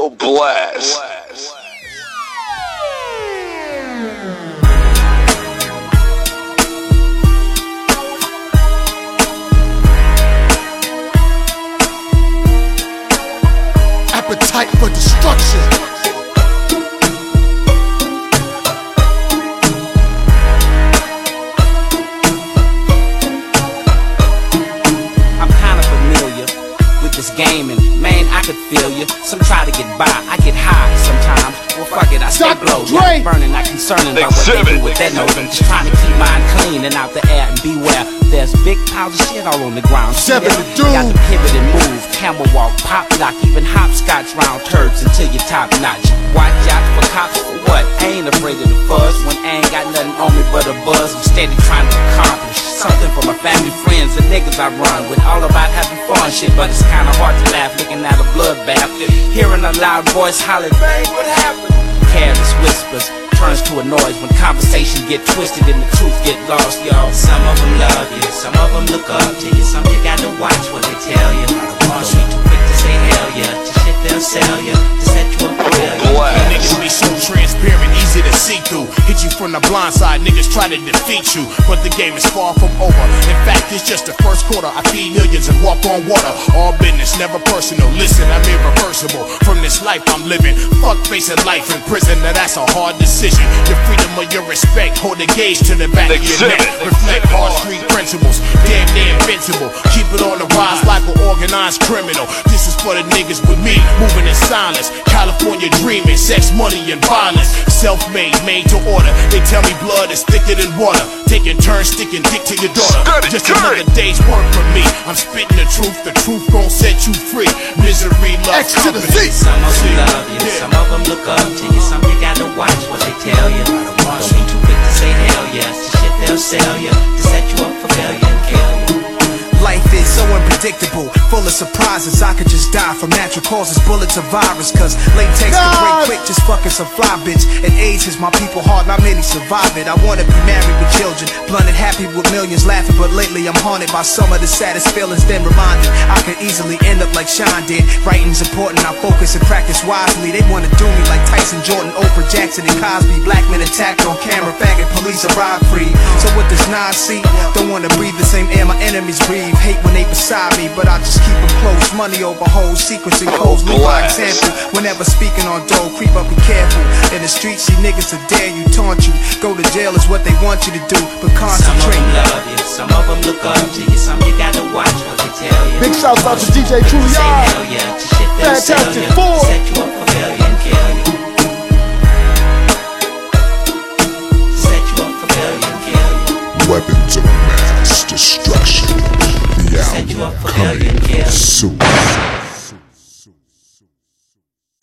Ghetto Blast. Appetite for destruction. Gaming, man, I could feel you. Some try to get by, I get high sometimes. Well, fuck it, I stay blow. Yeah, burning, not concerning about what they do with that note. Just trying to keep mine clean and out the air and beware. There's big piles of shit all on the ground. Got to pivot and move, camel walk, pop lock, even hopscotch round turds until you're top notch. Watch out for cops for what? I ain't afraid of the fuzz when I ain't got nothing on me but a buzz. I'm steady trying to accomplish something for my family, friends, and niggas I run with. All about having fun shit, but it's kinda hard to laugh looking at a bloodbath. Hearing a loud voice holler, bang, what happened? Careless whispers turns to a noise when conversations get twisted and the truth get lost, y'all. Some of them love you, some of them look up to you. Some you gotta watch what they tell you. Don't be too quick to say hell yeah, to shit they'll sell you, to set you up for failure. Niggas be so transparent, easy to see through. Hit you from the blind side, niggas try to defeat you, but the game is far from over. In fact, it's just the first quarter. I feed millions and walk on water. All business, never personal. Listen, I'm irreversible. From this life I'm living, fuck facing life in prison. Now that's a hard decision. Your freedom or your respect, hold the gauge to the back of your neck. Reflect hard street principles, damn near invincible. Keep it on the rise like an organized criminal. This is for the niggas with me, moving in silence. California dreaming, sex, money, and violence. Self-made, made to order. They tell me blood is thicker than water. Taking turns, sticking dick to your daughter. Just another day's work for me. I'm spitting the truth gon' set you free. Misery, love, company. Some of them love you, some of them look up to you. Some you gotta watch what they tell you. Don't be too quick to say hell yes, to shit they'll sell you, to set you up for failure and kill you. Life is so unpredictable, full of surprises. I could just die from natural causes, bullets or virus. Cause latex can break quick, just fucking some fly bitch. And AIDS is my people hard, not many survive it. I wanna be married with children, blunted, happy with millions laughing. But lately I'm haunted by some of the saddest feelings. Then reminded I could easily end up like Sean did. Writing's important, I focus and practice wisely. They wanna do me like Tyson, Jordan, Oprah, Jackson, and Cosby. Black men attacked on camera, faggot police arrive free. So what does Nas see? Don't wanna breathe the same air my enemies breathe. Hate when they beside me, but I just keep them close. Money over hoes, secrets and codes. Lead by example. Whenever speaking on dough, creep up, be careful. In the streets, see niggas to dare you, taunt you. Go to jail is what they want you to do, but concentrate. Some of them love you, some of them look up to you. Some you gotta watch what they tell you. Big shouts out to DJ Truliard. Fantastic Four. Set you up for failure and kill you. Set you up for failure and kill you. Weapons of mass destruction. The album coming soon.